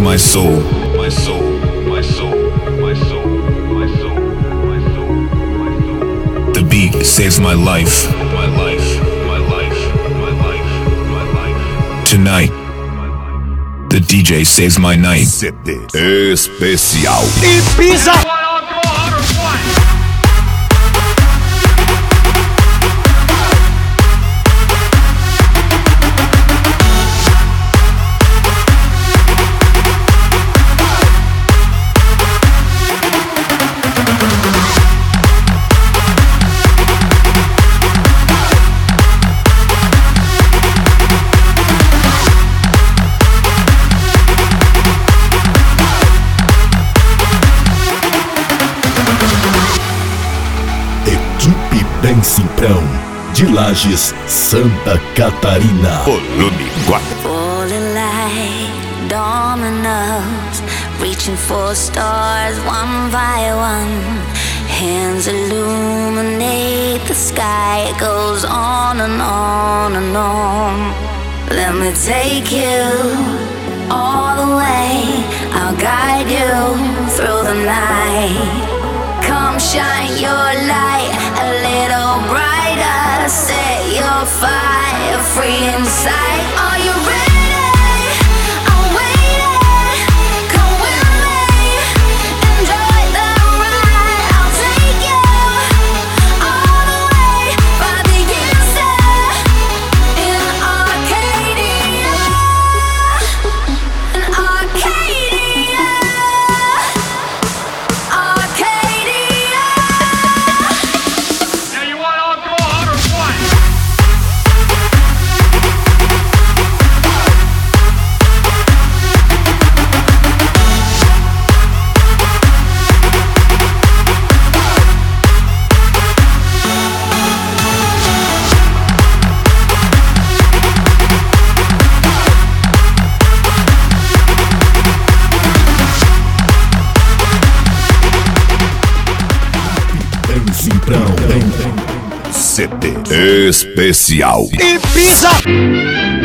my soul. My soul, my soul, my soul, my soul, my soul, my soul. The beat saves my life. My life, my life, my life, my life. Tonight, the DJ saves my night. CD especial Ibiza. Bem Simprão, de Lages, Santa Catarina. Volume 4. Falling like dominoes, reaching for stars one by one. Hands illuminate the sky, it goes on and on and on. Let me take you all the way, I'll guide you through the night. Come shine your light a little brighter, set your fire free inside. Are you ready? I'm waiting. Come with me, enjoy the ride. I'll take you all the way by the inside. In Arcadia, in Arcadia, Arcadia. Bem Simprão, CD especial Ibiza.